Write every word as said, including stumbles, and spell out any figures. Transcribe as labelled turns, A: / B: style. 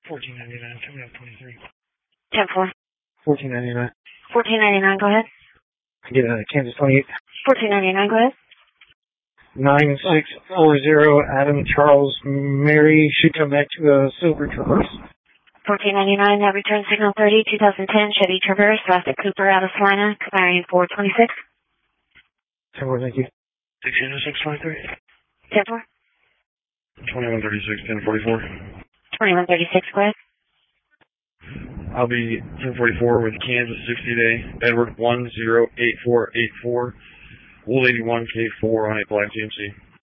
A: fourteen ninety-nine, coming up twenty-three.
B: ten four.
A: fourteen ninety-nine.
B: fourteen ninety-nine, go ahead.
A: I get a Kansas twenty-eight.
B: fourteen ninety-nine, go ahead.
A: nine six four zero, Adam Charles Mary, should come back to a Silver Traverse.
B: fourteen ninety-nine, that return signal thirty, twenty ten, Chevy Traverse, last at Cooper, out of Salina, expiring four twenty-six.
A: ten four, thank you. sixteen oh six twenty-three.
B: ten four.
A: twenty-one thirty-six, ten forty-four.
B: twenty-one thirty-six, go ahead.
A: I'll be ten forty-four with Kansas sixty day, Edward one zero eight four eight four, Wool eighty-one K four on eight Black G M C.